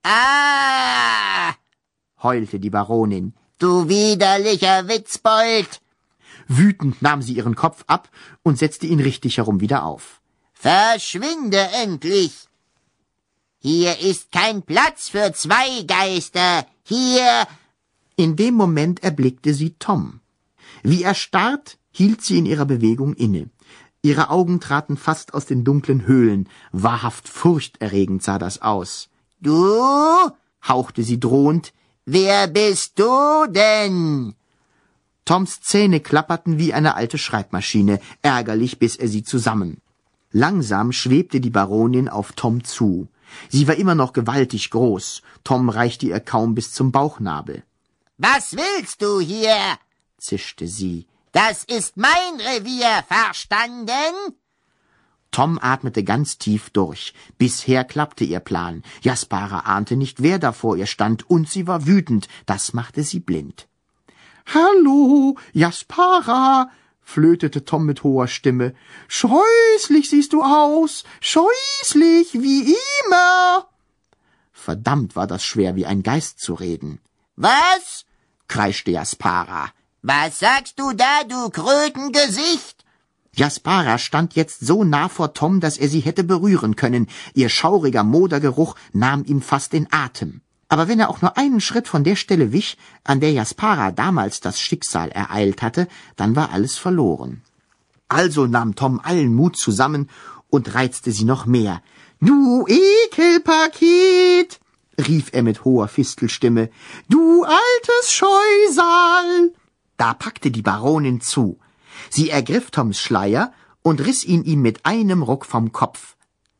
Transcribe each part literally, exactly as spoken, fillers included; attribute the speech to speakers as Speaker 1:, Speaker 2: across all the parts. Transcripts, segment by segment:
Speaker 1: Ah!
Speaker 2: heulte die Baronin.
Speaker 1: Du widerlicher Witzbold!
Speaker 2: Wütend nahm sie ihren Kopf ab und setzte ihn richtig herum wieder auf.
Speaker 1: Verschwinde endlich! Hier ist kein Platz für zwei Geister. Hier...
Speaker 2: In dem Moment erblickte sie Tom. Wie erstarrt hielt sie in ihrer Bewegung inne. Ihre Augen traten fast aus den dunklen Höhlen. Wahrhaft furchterregend sah das aus.
Speaker 1: Du?
Speaker 2: hauchte sie drohend.
Speaker 1: Wer bist du denn?
Speaker 2: Toms Zähne klapperten wie eine alte Schreibmaschine. Ärgerlich biss er sie zusammen. Langsam schwebte die Baronin auf Tom zu. Sie war immer noch gewaltig groß. Tom reichte ihr kaum bis zum Bauchnabel.
Speaker 1: Was willst du hier?
Speaker 2: zischte sie.
Speaker 1: Das ist mein Revier, verstanden?
Speaker 2: Tom atmete ganz tief durch. Bisher klappte ihr Plan. Jaspara ahnte nicht, wer da vor ihr stand, und sie war wütend. Das machte sie blind. »Hallo, Jaspara«, flötete Tom mit hoher Stimme. »Scheußlich siehst du aus, scheußlich, wie immer.« Verdammt war das schwer, wie ein Geist zu reden.
Speaker 1: »Was?«
Speaker 2: kreischte Jaspara.
Speaker 1: »Was sagst du da, du Krötengesicht?«
Speaker 2: Jaspara stand jetzt so nah vor Tom, dass er sie hätte berühren können. Ihr schauriger Modergeruch nahm ihm fast den Atem. Aber wenn er auch nur einen Schritt von der Stelle wich, an der Jaspara damals das Schicksal ereilt hatte, dann war alles verloren. Also nahm Tom allen Mut zusammen und reizte sie noch mehr. »Du Ekelpaket«, rief er mit hoher Fistelstimme, »du altes Scheusal!« Da packte die Baronin zu. Sie ergriff Toms Schleier und riss ihn ihm mit einem Ruck vom Kopf.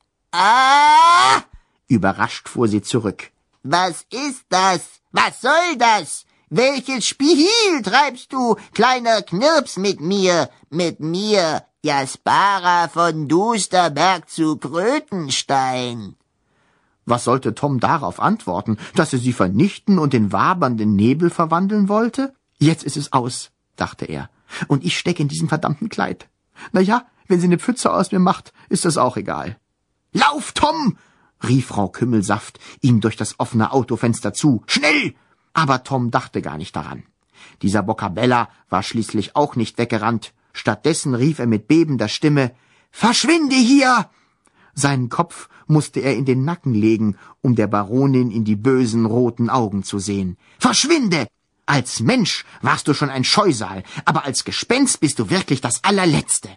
Speaker 1: »Ah!«
Speaker 2: Überrascht fuhr sie zurück.
Speaker 1: »Was ist das? Was soll das? Welches Spiel treibst du, kleiner Knirps, mit mir? Mit mir, Jaspara von Dusterberg zu Krötenstein?«
Speaker 2: Was sollte Tom darauf antworten, dass er sie vernichten und in wabernden Nebel verwandeln wollte? Jetzt ist es aus, dachte er. Und ich stecke in diesem verdammten Kleid. Na ja, wenn sie eine Pfütze aus mir macht, ist das auch egal. »Lauf, Tom!« rief Frau Kümmelsaft ihm durch das offene Autofenster zu. »Schnell!« Aber Tom dachte gar nicht daran. Dieser Boccabella war schließlich auch nicht weggerannt. Stattdessen rief er mit bebender Stimme, »Verschwinde hier!« Seinen Kopf musste er in den Nacken legen, um der Baronin in die bösen roten Augen zu sehen. »Verschwinde! Als Mensch warst du schon ein Scheusal, aber als Gespenst bist du wirklich das Allerletzte.«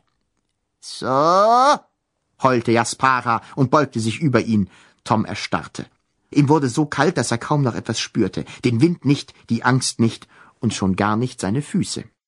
Speaker 1: »So?«
Speaker 2: heulte Jaspara und beugte sich über ihn. Tom erstarrte. Ihm wurde so kalt, dass er kaum noch etwas spürte. Den Wind nicht, die Angst nicht und schon gar nicht seine Füße.